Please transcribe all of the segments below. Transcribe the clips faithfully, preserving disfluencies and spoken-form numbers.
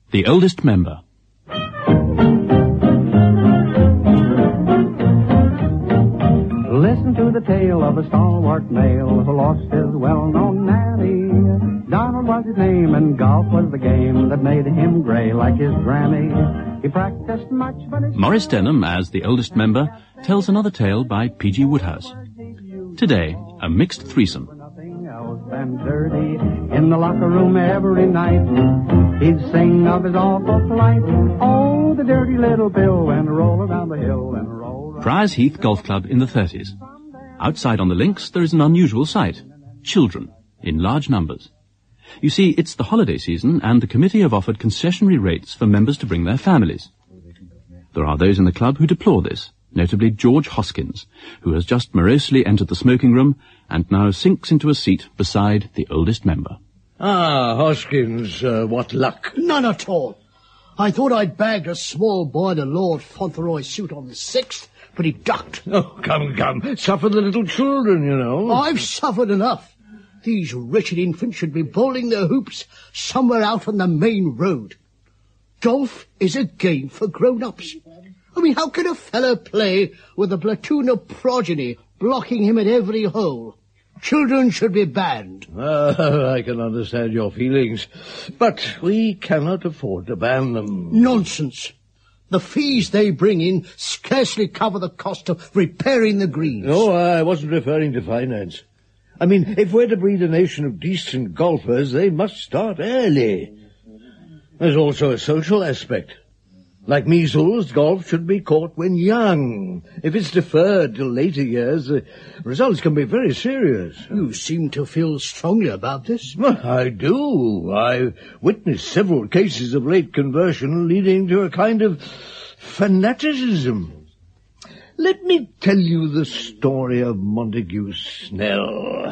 The Oldest Member. Listen to the tale of a stalwart male who lost his well-known Nanny. Donald was his name, and golf was the game that made him gray like his granny. He practiced much, but his... Maurice Denham, as the oldest member, tells another tale by P G Woodhouse. Today, a mixed threesome. Nothing else than dirty in the locker room every night. He'd sing of his awful plight. Oh, the dirty little Bill went roll down the hill and roll. Priors Heath Golf Club in the thirties. Outside on the links, there is an unusual sight. Children, in large numbers. You see, it's the holiday season, and the committee have offered concessionary rates for members to bring their families. There are those in the club who deplore this, notably George Hoskins, who has just morosely entered the smoking room and now sinks into a seat beside the oldest member. Ah, Hoskins, uh, what luck. None at all. I thought I'd bagged a small boy to Lord Fauntleroy's suit on the sixth, but he ducked. Oh, come, come. Suffer the little children, you know. I've suffered enough. These wretched infants should be bowling their hoops somewhere out on the main road. Golf is a game for grown-ups. I mean, how can a fellow play with a platoon of progeny blocking him at every hole? Children should be banned. Uh, I can understand your feelings, but we cannot afford to ban them. Nonsense. The fees they bring in scarcely cover the cost of repairing the greens. No, I wasn't referring to finance. I mean, if we're to breed a nation of decent golfers, they must start early. There's also a social aspect. Like measles, golf should be caught when young. If it's deferred till later years, the results can be very serious. You seem to feel strongly about this. Well, I do. I've witnessed several cases of late conversion leading to a kind of fanaticism. Let me tell you the story of Montague Snell.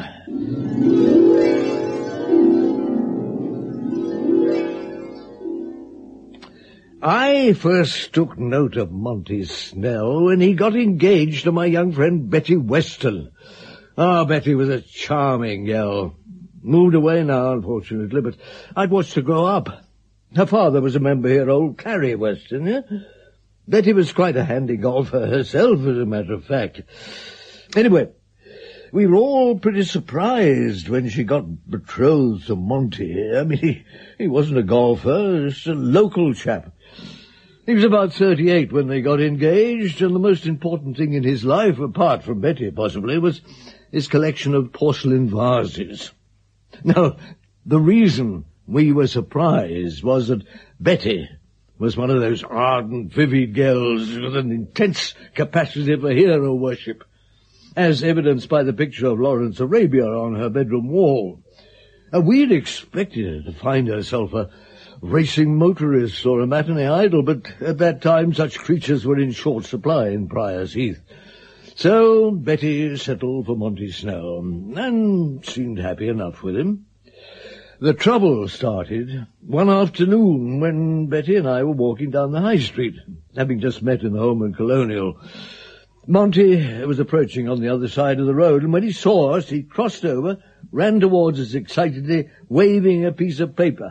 I first took note of Monty Snell when he got engaged to my young friend Betty Weston. Ah, Betty was a charming girl. Moved away now, unfortunately, but I'd watched her grow up. Her father was a member here, old Carrie Weston, yeah? Betty was quite a handy golfer herself, as a matter of fact. Anyway, we were all pretty surprised when she got betrothed to Monty. I mean, he, he wasn't a golfer, just a local chap. He was about thirty-eight when they got engaged, and the most important thing in his life, apart from Betty possibly, was his collection of porcelain vases. Now, the reason we were surprised was that Betty was one of those ardent, vivid girls with an intense capacity for hero worship, as evidenced by the picture of Lawrence Arabia on her bedroom wall. And we'd expected her to find herself a racing motorist or a matinee idol, but at that time such creatures were in short supply in Priors Heath. So Betty settled for Monty Snell, and seemed happy enough with him. The trouble started one afternoon when Betty and I were walking down the high street, having just met in the Home Colonial. Monty was approaching on the other side of the road, and when he saw us, he crossed over, ran towards us excitedly, waving a piece of paper.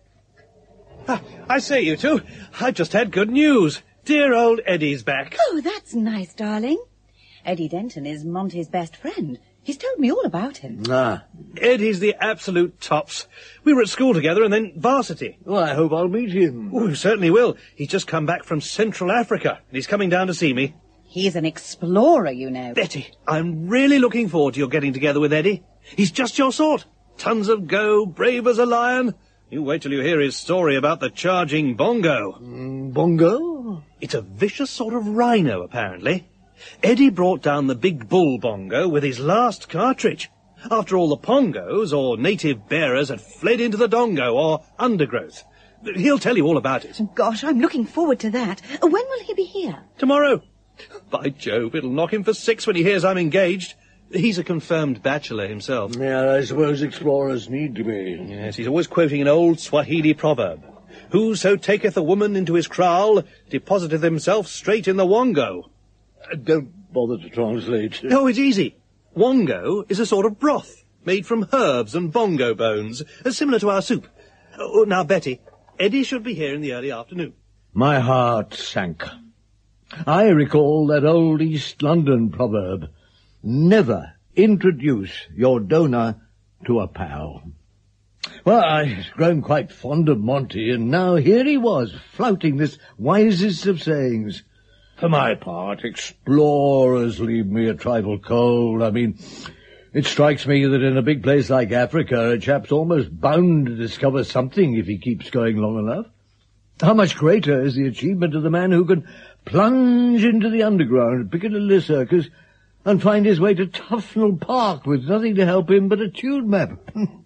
Ah, I say, you two, I've just had good news. Dear old Eddie's back. Oh, that's nice, darling. Eddie Denton is Monty's best friend. He's told me all about him. Ah. Eddie's the absolute tops. We were at school together and then varsity. Well, I hope I'll meet him. Oh, you certainly will. He's just come back from Central Africa, and he's coming down to see me. He's an explorer, you know. Betty, I'm really looking forward to your getting together with Eddie. He's just your sort. Tons of go, brave as a lion. You wait till you hear his story about the charging bongo. Mm, bongo? It's a vicious sort of rhino, apparently. Eddie brought down the big bull bongo with his last cartridge, after all the pongos, or native bearers, had fled into the dongo, or undergrowth. He'll tell you all about it. Gosh, I'm looking forward to that. When will he be here? Tomorrow. By Jove, it'll knock him for six when he hears I'm engaged. He's a confirmed bachelor himself. Yeah, I suppose explorers need to be. Yes, he's always quoting an old Swahili proverb. Whoso taketh a woman into his kraal, depositeth himself straight in the wongo. Uh, don't bother to translate. No, it's easy. Wongo is a sort of broth, made from herbs and bongo bones, uh, similar to our soup. Oh, now, Betty, Eddie should be here in the early afternoon. My heart sank. I recall that old East London proverb, never introduce your donor to a pal. Well, I'd grown quite fond of Monty, and now here he was, flouting this wisest of sayings. For my part, explorers leave me a trifle cold. I mean, it strikes me that in a big place like Africa, a chap's almost bound to discover something if he keeps going long enough. How much greater is the achievement of the man who can plunge into the underground at Piccadilly Circus and find his way to Tufnell Park with nothing to help him but a tune map.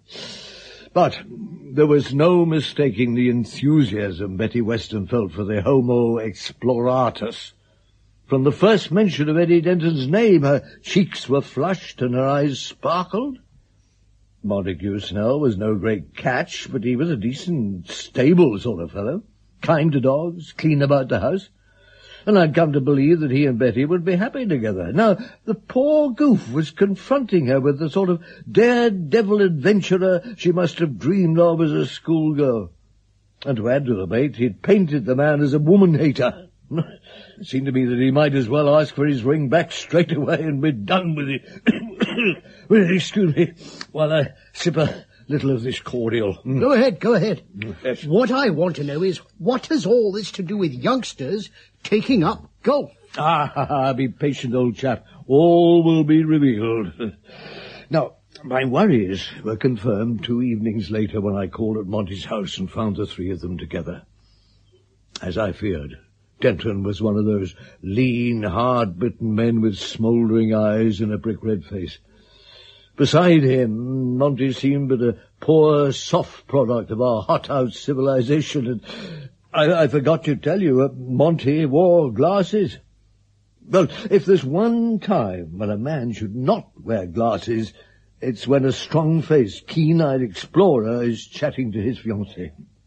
But there was no mistaking the enthusiasm Betty Weston felt for the Homo exploratus. From the first mention of Eddie Denton's name, her cheeks were flushed and her eyes sparkled. Montague Snell was no great catch, but he was a decent, stable sort of fellow, kind to dogs, clean about the house, and I'd come to believe that he and Betty would be happy together. Now, the poor goof was confronting her with the sort of daredevil adventurer she must have dreamed of as a schoolgirl. And to add to the bait, he'd painted the man as a woman-hater. It seemed to me that he might as well ask for his ring back straight away and be done with it. Excuse me, while I sip a little of this cordial. Go ahead, go ahead. Yes. What I want to know is, what has all this to do with youngsters taking up golf? Ah, be patient, old chap. All will be revealed. Now, my worries were confirmed two evenings later when I called at Monty's house and found the three of them together. As I feared, Denton was one of those lean, hard-bitten men with smouldering eyes and a brick-red face. Beside him, Monty seemed but a poor, soft product of our hothouse civilization, and I, I forgot to tell you, uh, Monty wore glasses. Well, if there's one time when a man should not wear glasses, it's when a strong-faced, keen-eyed explorer is chatting to his fiancée.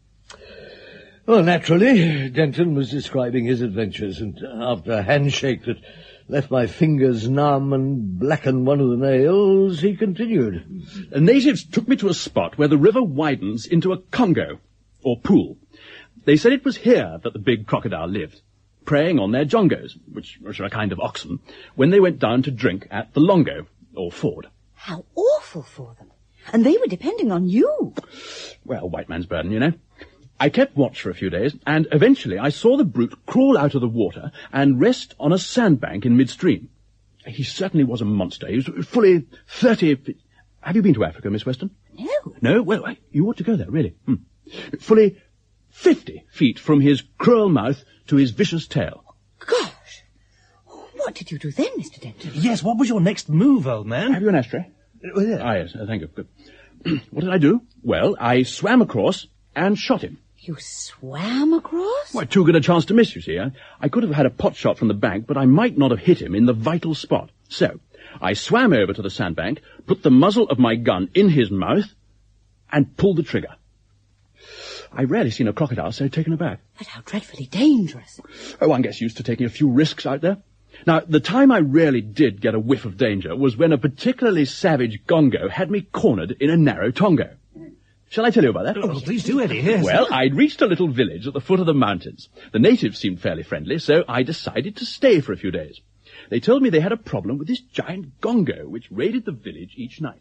Well, naturally, Denton was describing his adventures, and after a handshake that left my fingers numb and blackened one of the nails, he continued. The natives took me to a spot where the river widens into a Congo, or pool. They said it was here that the big crocodile lived, preying on their jongos, which, which are a kind of oxen, when they went down to drink at the Longo, or ford. How awful for them. And they were depending on you. Well, white man's burden, you know. I kept watch for a few days, and eventually I saw the brute crawl out of the water and rest on a sandbank in midstream. He certainly was a monster. He was fully thirty feet. Have you been to Africa, Miss Weston? No. No? Well, you ought to go there, really. Hmm. Fully fifty feet from his cruel mouth to his vicious tail. Gosh. What did you do then, Mister Denton? Yes, what was your next move, old man? Have you an ashtray? Uh, yeah. Ah, yes, uh, thank you. Good. What did I do? Well, I swam across and shot him. You swam across? Why, too good a chance to miss, you see. I, I could have had a pot shot from the bank, but I might not have hit him in the vital spot. So, I swam over to the sandbank, put the muzzle of my gun in his mouth, and pulled the trigger. I've rarely seen a crocodile so taken aback. But how dreadfully dangerous. Oh, one gets used to taking a few risks out there. Now, the time I really did get a whiff of danger was when a particularly savage gongo had me cornered in a narrow tongo. Shall I tell you about that? Oh, please do, Eddie, yes. Well, I'd reached a little village at the foot of the mountains. The natives seemed fairly friendly, so I decided to stay for a few days. They told me they had a problem with this giant gongo, which raided the village each night.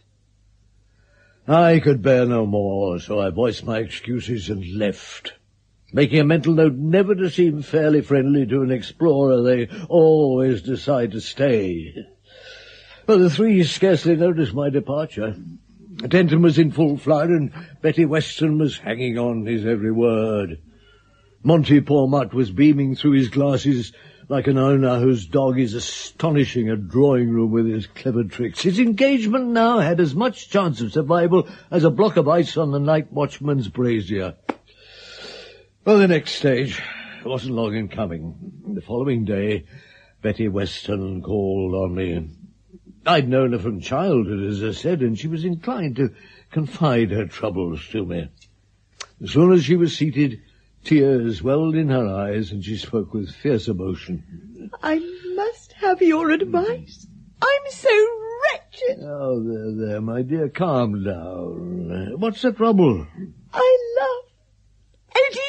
I could bear no more, so I voiced my excuses and left, making a mental note never to seem fairly friendly to an explorer. They always decide to stay. Well, the three scarcely noticed my departure. Denton was in full flood, and Betty Weston was hanging on his every word. Monty, poor mutt, was beaming through his glasses like an owner whose dog is astonishing a drawing-room with his clever tricks. His engagement now had as much chance of survival as a block of ice on the night watchman's brazier. Well, the next stage wasn't long in coming. The following day, Betty Weston called on me. I'd known her from childhood, as I said, and she was inclined to confide her troubles to me. As soon as she was seated, tears welled in her eyes, and she spoke with fierce emotion. I must have your advice. I'm so wretched. Oh, there, there, my dear, calm down. What's the trouble? I love Eddie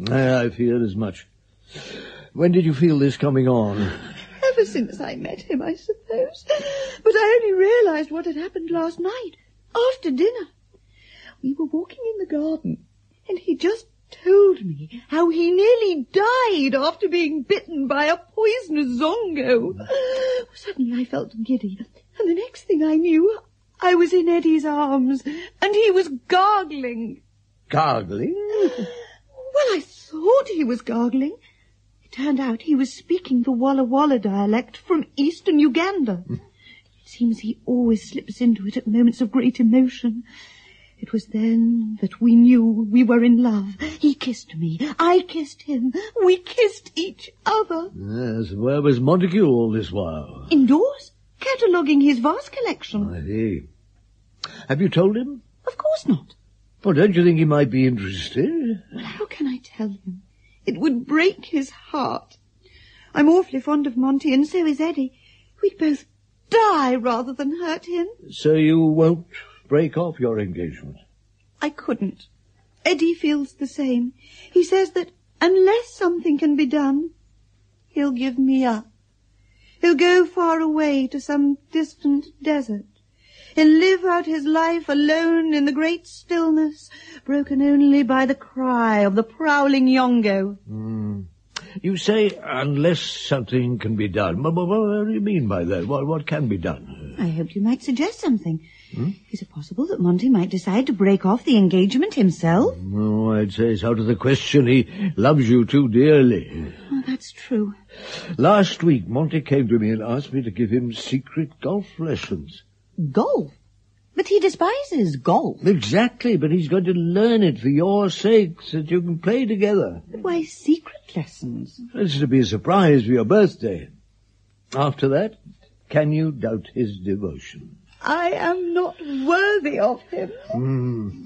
I feared as much. When did you feel this coming on? Ever since I met him, I suppose. But I only realized what had happened last night, after dinner. We were walking in the garden, and he just told me how he nearly died after being bitten by a poisonous zongo. Suddenly I felt giddy, and the next thing I knew, I was in Eddie's arms, and he was gargling. Gargling? Well, I thought he was gargling. It turned out he was speaking the Walla Walla dialect from eastern Uganda. It seems he always slips into it at moments of great emotion. It was then that we knew we were in love. He kissed me. I kissed him. We kissed each other. Yes, where was Montague all this while? Indoors, cataloguing his vast collection. I see. Have you told him? Of course not. Well, don't you think he might be interested? Well, how can I tell him? It would break his heart. I'm awfully fond of Monty, and so is Eddie. We'd both die rather than hurt him. So you won't break off your engagement? I couldn't. Eddie feels the same. He says that unless something can be done, he'll give me up. He'll go far away to some distant desert and live out his life alone in the great stillness, broken only by the cry of the prowling yongo. Mm. You say, unless something can be done. What, what, what do you mean by that? What, what can be done? I hoped you might suggest something. Hmm? Is it possible that Monty might decide to break off the engagement himself? No, I'd say it's out of the question. He loves you too dearly. Oh, that's true. Last week, Monty came to me and asked me to give him secret golf lessons. Golf? But he despises golf. Exactly, but he's going to learn it for your sake, so that you can play together. Why secret lessons? It's to be a surprise for your birthday. After that, can you doubt his devotion? I am not worthy of him. Hmm.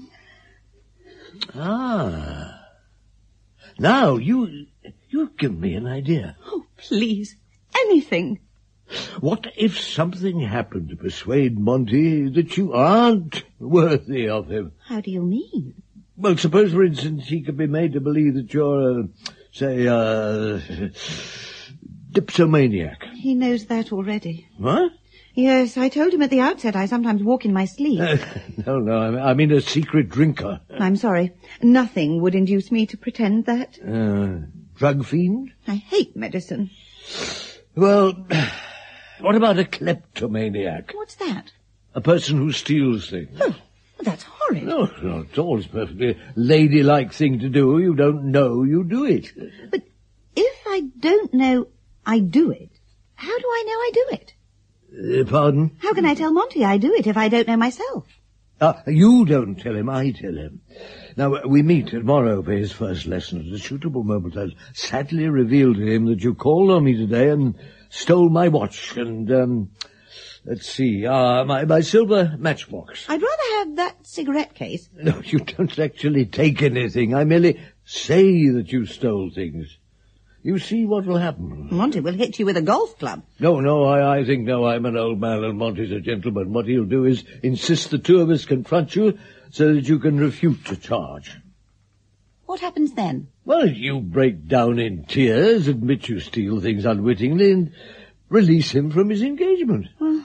Ah. Now, you, you've given me an idea. Oh, please. Anything. What if something happened to persuade Monty that you aren't worthy of him? How do you mean? Well, suppose, for instance, he could be made to believe that you're, uh, say, uh, dipsomaniac. He knows that already. What? Yes, I told him at the outset I sometimes walk in my sleep. Uh, no, no, I mean, I mean a secret drinker. I'm sorry. Nothing would induce me to pretend that. Uh, drug fiend? I hate medicine. Well, what about a kleptomaniac? What's that? A person who steals things. Oh, that's horrid. No, not at all. It's a perfectly ladylike thing to do. You don't know you do it. But if I don't know I do it, how do I know I do it? Uh, pardon? How can I tell Monty I do it if I don't know myself? Ah, you don't tell him, I tell him. Now, we meet tomorrow for his first lesson. At a suitable moment, I'll sadly reveal to him that you called on me today and stole my watch and, um, let's see, uh, my, my silver matchbox. I'd rather have that cigarette case. No, you don't actually take anything. I merely say that you stole things. You see what will happen. Monty will hit you with a golf club. No, no, I, I think no, I'm an old man and Monty's a gentleman. What he'll do is insist the two of us confront you so that you can refute the charge. What happens then? Well, you break down in tears, admit you steal things unwittingly, and release him from his engagement. Well,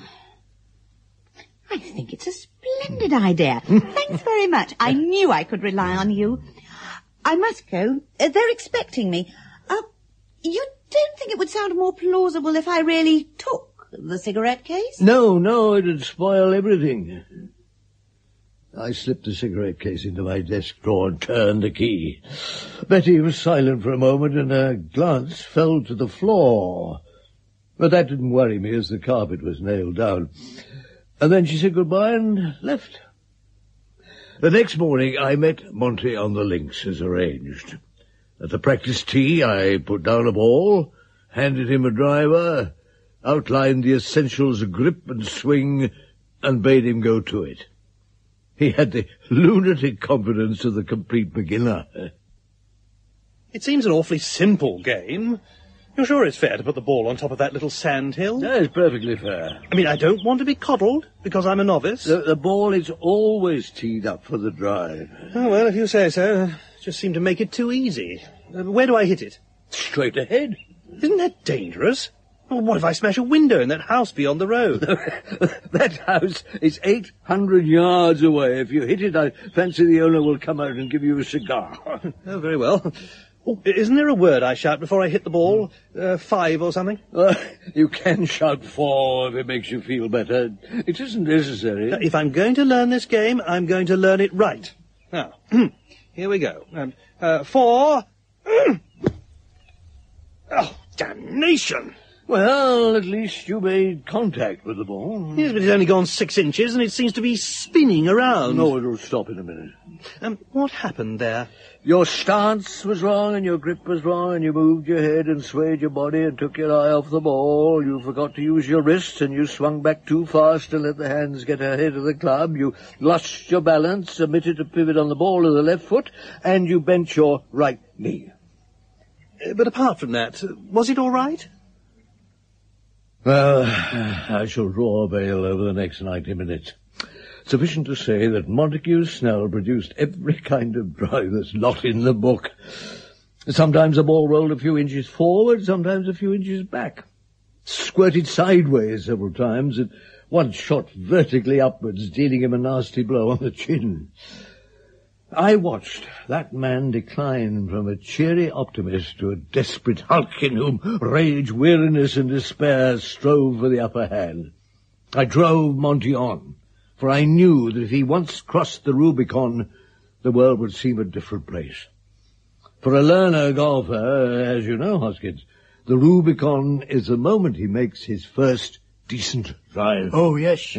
I think it's a splendid idea. Thanks very much. I knew I could rely on you. I must go. Uh, they're expecting me. Uh, you don't think it would sound more plausible if I really took the cigarette case? No, no, it'd spoil everything. I slipped the cigarette case into my desk drawer and turned the key. Betty was silent for a moment, and her glance fell to the floor. But that didn't worry me, as the carpet was nailed down. And then she said goodbye and left. The next morning I met Monty on the links, as arranged. At the practice tee, I put down a ball, handed him a driver, outlined the essentials of grip and swing, and bade him go to it. He had the lunatic confidence of the complete beginner. It seems an awfully simple game. You're sure it's fair to put the ball on top of that little sand hill? That is perfectly fair. I mean, I don't want to be coddled because I'm a novice. The, the ball is always teed up for the drive. Oh, well, if you say so. Just seem to make it too easy. Uh, where do I hit it? Straight ahead. Isn't that dangerous? Well, what if I smash a window in that house beyond the road? That house is eight hundred yards away. If you hit it, I fancy the owner will come out and give you a cigar. Oh, very well. Oh, isn't there a word I shout before I hit the ball? Uh, five or something? Uh, you can shout four if it makes you feel better. It isn't necessary. Now, if I'm going to learn this game, I'm going to learn it right. Now, here we go. Um, uh, four. Oh, damnation! Well, at least you made contact with the ball. Yes, but it's only gone six inches, and it seems to be spinning around. No, it'll stop in a minute. Um, what happened there? Your stance was wrong, and your grip was wrong, and you moved your head and swayed your body and took your eye off the ball. You forgot to use your wrists, and you swung back too fast to let the hands get ahead of the club. You lost your balance, omitted to pivot on the ball of the left foot, and you bent your right knee. Uh, but apart from that, was it all right? Well, I shall draw a veil over the next ninety minutes. Sufficient to say that Montague Snell produced every kind of drive that's not in the book. Sometimes the ball rolled a few inches forward, sometimes a few inches back. Squirted sideways several times, and once shot vertically upwards, dealing him a nasty blow on the chin. I watched that man decline from a cheery optimist to a desperate hulk in whom rage, weariness, and despair strove for the upper hand. I drove Monty on, for I knew that if he once crossed the Rubicon, the world would seem a different place. For a learner golfer, as you know, Hoskins, the Rubicon is the moment he makes his first decent drive. Oh, yes.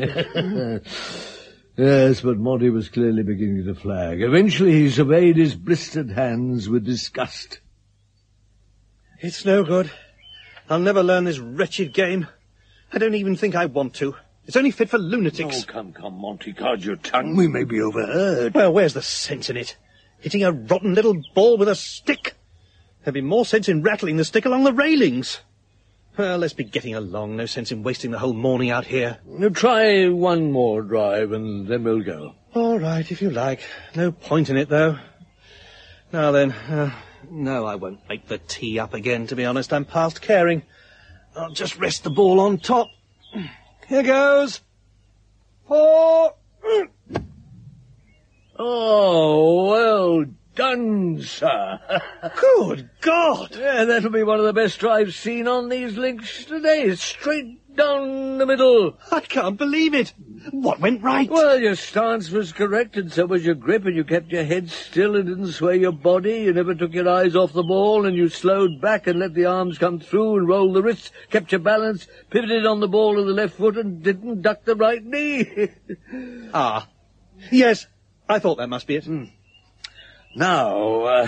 Yes, but Monty was clearly beginning to flag. Eventually he surveyed his blistered hands with disgust. It's no good. I'll never learn this wretched game. I don't even think I want to. It's only fit for lunatics. Oh, come, come, Monty, guard your tongue. We may be overheard. Well, where's the sense in it? Hitting a rotten little ball with a stick? There'd be more sense in rattling the stick along the railings. Well, let's be getting along. No sense in wasting the whole morning out here. Now, try one more drive, and then we'll go. All right, if you like. No point in it, though. Now then, uh, no, I won't make the tee up again, to be honest. I'm past caring. I'll just rest the ball on top. Here goes. Four. Oh, well done, sir. Good God! Yeah, that'll be one of the best drives seen on these links today. Straight down the middle. I can't believe it. What went right? Well, your stance was correct, and so was your grip, and you kept your head still and didn't sway your body. You never took your eyes off the ball, and you slowed back and let the arms come through and rolled the wrists, kept your balance, pivoted on the ball of the left foot, and didn't duck the right knee. Ah, yes, I thought that must be it. Hmm. Now, uh,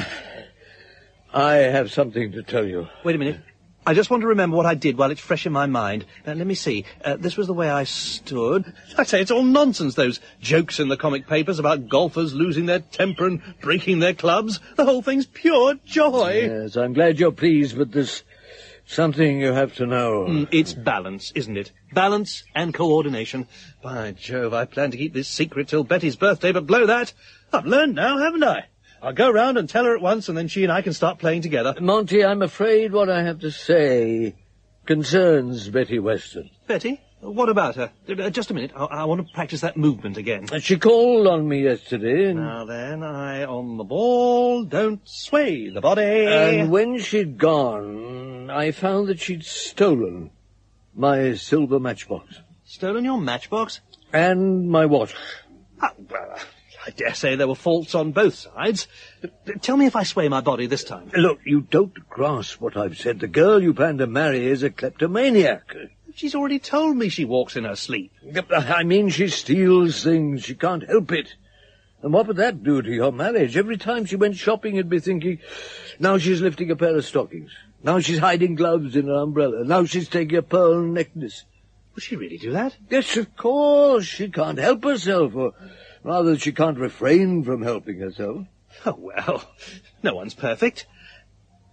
I have something to tell you. Wait a minute. I just want to remember what I did while it's fresh in my mind. Now, let me see. Uh, this was the way I stood. I say, it's all nonsense, those jokes in the comic papers about golfers losing their temper and breaking their clubs. The whole thing's pure joy. Yes, I'm glad you're pleased, but there's something you have to know. Mm, it's balance, isn't it? Balance and coordination. By Jove, I plan to keep this secret till Betty's birthday, but blow that. I've learned now, haven't I? I'll go round and tell her at once, and then she and I can start playing together. Monty, I'm afraid what I have to say concerns Betty Weston. Betty? What about her? Uh, just a minute. I, I want to practice that movement again. She called on me yesterday. And... Now then, eye on the ball. Don't sway the body. And when she'd gone, I found that she'd stolen my silver matchbox. Stolen your matchbox? And my watch. Ah, well, I dare say there were faults on both sides. Tell me if I sway my body this time. Look, you don't grasp what I've said. The girl you plan to marry is a kleptomaniac. She's already told me she walks in her sleep. I mean, she steals things. She can't help it. And what would that do to your marriage? Every time she went shopping, you'd be thinking, now she's lifting a pair of stockings. Now she's hiding gloves in an umbrella. Now she's taking a pearl necklace. Would she really do that? Yes, of course. She can't help herself, or rather, she can't refrain from helping herself. Oh, well, no one's perfect.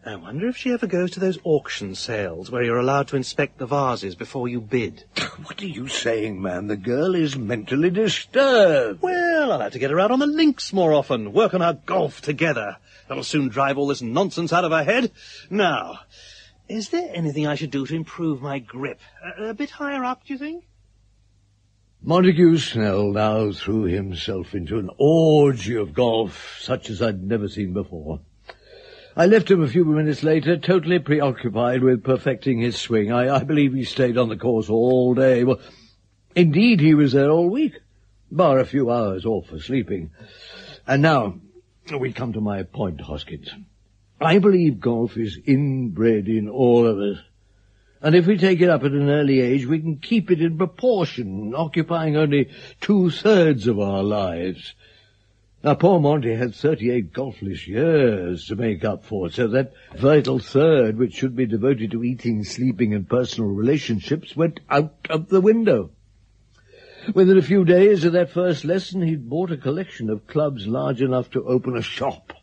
I wonder if she ever goes to those auction sales where you're allowed to inspect the vases before you bid. What are you saying, man? The girl is mentally disturbed. Well, I'll have to get her out on the links more often, work on our golf together. That'll soon drive all this nonsense out of her head. Now, is there anything I should do to improve my grip? A, a bit higher up, do you think? Montague Snell now threw himself into an orgy of golf, such as I'd never seen before. I left him a few minutes later, totally preoccupied with perfecting his swing. I, I believe he stayed on the course all day. Well, indeed, he was there all week, bar a few hours off for sleeping. And now, we come to my point, Hoskins. I believe golf is inbred in all of us. And if we take it up at an early age, we can keep it in proportion, occupying only two-thirds of our lives. Now, poor Monty had thirty-eight golfless years to make up for, so that vital third, which should be devoted to eating, sleeping, and personal relationships, went out of the window. Within a few days of that first lesson, he'd bought a collection of clubs large enough to open a shop.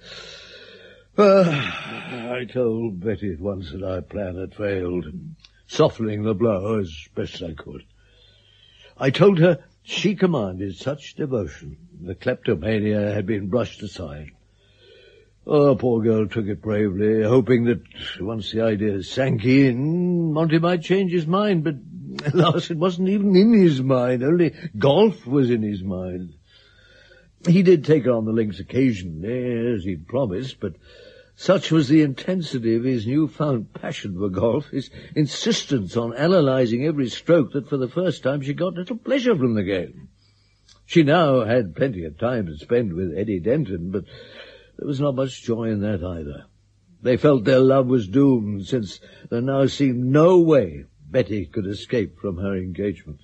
Uh, I told Betty at once that our plan had failed, softening the blow as best I could. I told her she commanded such devotion. The kleptomania had been brushed aside. Oh, poor girl took it bravely, hoping that once the idea sank in, Monty might change his mind, but alas, it wasn't even in his mind. Only golf was in his mind. He did take her on the links occasionally, as he'd promised, but such was the intensity of his newfound passion for golf, his insistence on analyzing every stroke, that for the first time she got little pleasure from the game. She now had plenty of time to spend with Eddie Denton, but there was not much joy in that either. They felt their love was doomed, since there now seemed no way Betty could escape from her engagement.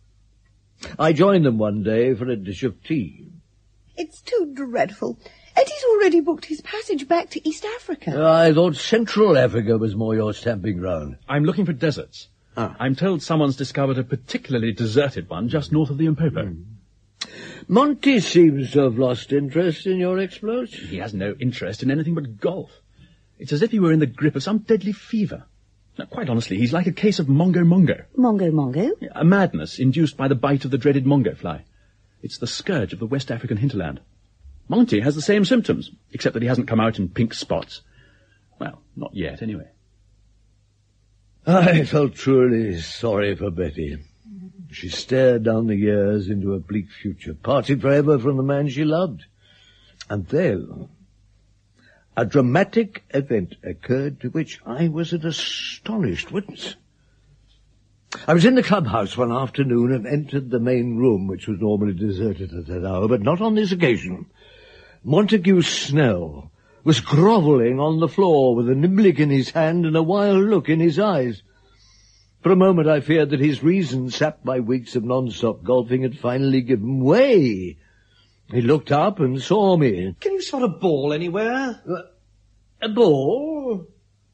I joined them one day for a dish of tea. It's too dreadful. Eddie's already booked his passage back to East Africa. I thought Central Africa was more your stamping ground. I'm looking for deserts. Ah. I'm told someone's discovered a particularly deserted one just north of the Limpopo. Mm. Monty seems to have lost interest in your exploits. He has no interest in anything but golf. It's as if he were in the grip of some deadly fever. Now, quite honestly, he's like a case of mongo-mongo. Mongo-mongo? A madness induced by the bite of the dreaded mongo fly. It's the scourge of the West African hinterland. Monty has the same symptoms, except that he hasn't come out in pink spots. Well, not yet, anyway. I felt truly sorry for Betty. She stared down the years into a bleak future, parted forever from the man she loved. And then a dramatic event occurred to which I was an astonished witness. I was in the clubhouse one afternoon and entered the main room, which was normally deserted at that hour, but not on this occasion. Montague Snell was grovelling on the floor with a niblick in his hand and a wild look in his eyes. For a moment I feared that his reason, sapped by weeks of non-stop golfing, had finally given way. He looked up and saw me. Can you spot a ball anywhere? Uh, a ball?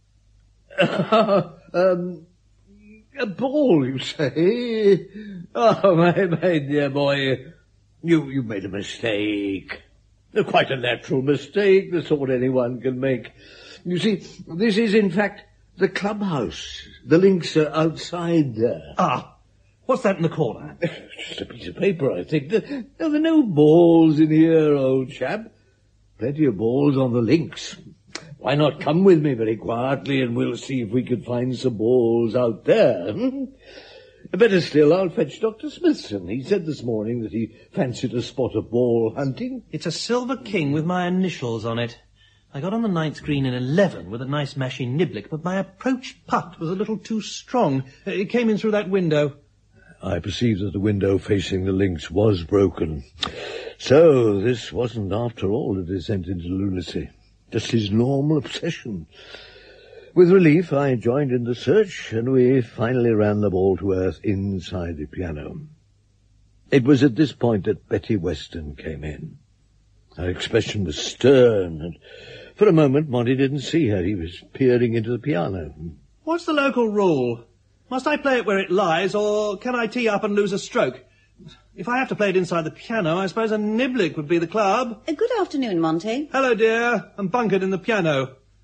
um, a ball, you say? Oh, my, my dear boy, you, you made a mistake. Quite a natural mistake, the sort anyone can make. You see, this is, in fact, the clubhouse. The links are outside there. Ah, what's that in the corner? Just a piece of paper, I think. There, there are no balls in here, old chap. Plenty of balls on the links. Why not come with me very quietly and we'll see if we can find some balls out there? Hmm? Better still, I'll fetch Doctor Smithson. He said this morning that he fancied a spot of ball hunting. It's a silver king with my initials on it. I got on the ninth green in eleven with a nice mashy niblick, but my approach putt was a little too strong. It came in through that window. I perceived that the window facing the links was broken. So this wasn't after all a descent into lunacy. Just his normal obsession. With relief, I joined in the search, and we finally ran the ball to earth inside the piano. It was at this point that Betty Weston came in. Her expression was stern, and for a moment Monty didn't see her. He was peering into the piano. What's the local rule? Must I play it where it lies, or can I tee up and lose a stroke? If I have to play it inside the piano, I suppose a niblick would be the club. Uh, good afternoon, Monty. Hello, dear. I'm bunkered in the piano.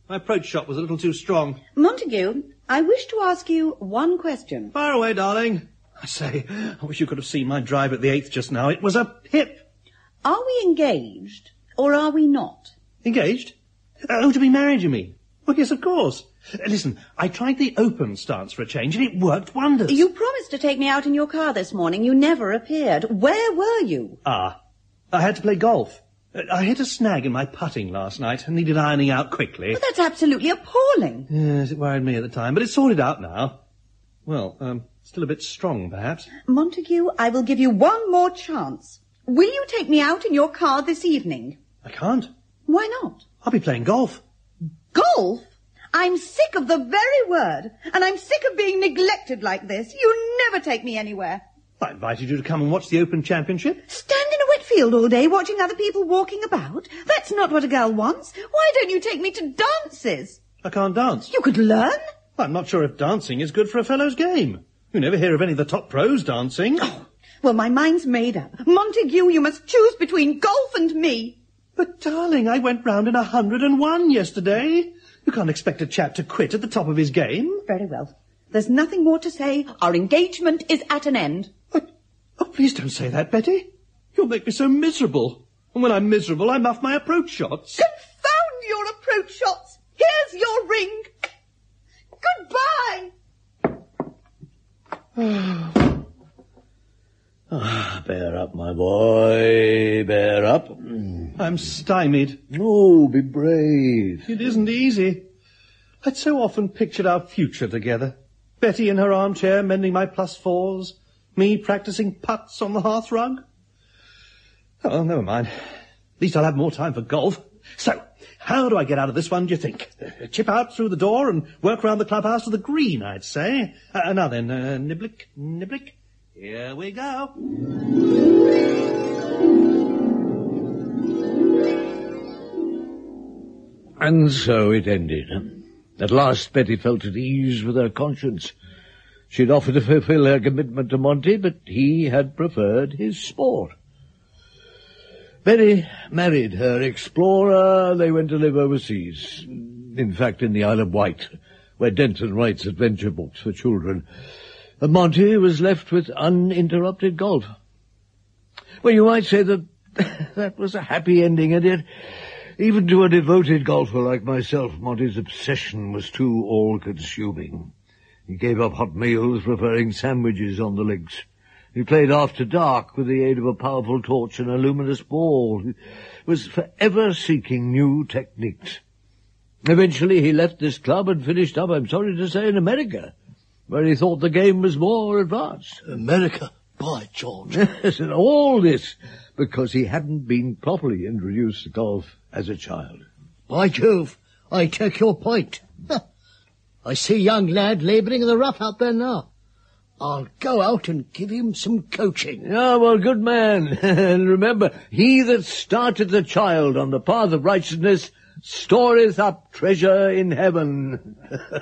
My approach shot was a little too strong. Montague, I wish to ask you one question. Fire away, darling. I say, I wish you could have seen my drive at the eighth just now. It was a pip. Are we engaged, or are we not? Engaged? Oh, to be married, you mean? Well, yes, of course. Uh, listen, I tried the open stance for a change, and it worked wonders. You promised to take me out in your car this morning. You never appeared. Where were you? Ah, I had to play golf. Uh, I hit a snag in my putting last night and needed ironing out quickly. Well, that's absolutely appalling. Yes, it worried me at the time, but it's sorted out now. Well, um, still a bit strong, perhaps. Montague, I will give you one more chance. Will you take me out in your car this evening? I can't. Why not? I'll be playing golf. Golf? I'm sick of the very word, and I'm sick of being neglected like this. You never take me anywhere. I invited you to come and watch the Open Championship. Stand in a wet field all day watching other people walking about? That's not what a girl wants. Why don't you take me to dances? I can't dance. You could learn. I'm not sure if dancing is good for a fellow's game. You never hear of any of the top pros dancing. Oh, well, my mind's made up. Montague, you must choose between golf and me. But, darling, I went round in a hundred and one yesterday. You can't expect a chap to quit at the top of his game. Very well. There's nothing more to say. Our engagement is at an end. But, oh, please don't say that, Betty. You'll make me so miserable. And when I'm miserable, I muff my approach shots. Confound your approach shots. Here's your ring. Goodbye. Ah, bear up, my boy, bear up. I'm stymied. Oh, be brave. It isn't easy. I'd so often pictured our future together. Betty in her armchair mending my plus fours, me practicing putts on the hearthrug. Oh, never mind. At least I'll have more time for golf. So, how do I get out of this one, do you think? Uh, chip out through the door and work round the clubhouse to the green, I'd say. Uh, now then, uh, niblick, niblick. Here we go. And so it ended. At last Betty felt at ease with her conscience. She'd offered to fulfill her commitment to Monty, but he had preferred his sport. Betty married her explorer. They went to live overseas. In fact, in the Isle of Wight, where Denton writes adventure books for children. And Monty was left with uninterrupted golf. Well, you might say that that was a happy ending, and yet, even to a devoted golfer like myself, Monty's obsession was too all-consuming. He gave up hot meals, preferring sandwiches on the links. He played after dark with the aid of a powerful torch and a luminous ball. He was forever seeking new techniques. Eventually he left this club and finished up, I'm sorry to say, in America, where he thought the game was more advanced. America, by George. Yes, and all this because he hadn't been properly introduced to golf as a child. By Jove, I take your point. I see young lad labouring in the rough out there now. I'll go out and give him some coaching. Ah, well, good man. And remember, he that started the child on the path of righteousness storeth up treasure in heaven.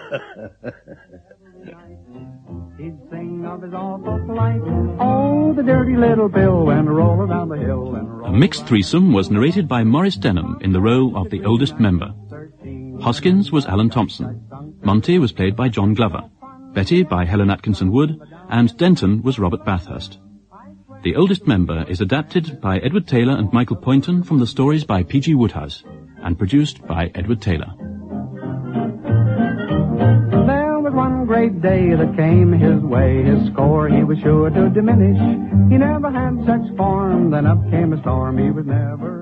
He'd sing of his awful plight. Oh, the dirty little Bill went rolling down the hill and A Mixed Threesome was narrated by Maurice Denham in the role of the oldest member. Hoskins was Alan Thompson. Monty was played by John Glover. Betty by Helen Atkinson Wood, and Denton was Robert Bathurst. The Oldest Member is adapted by Edward Taylor and Michael Poynton from the stories by P G Woodhouse, and produced by Edward Taylor. There was one great day that came his way. His score he was sure to diminish. He never had such form, then up came a storm. He was never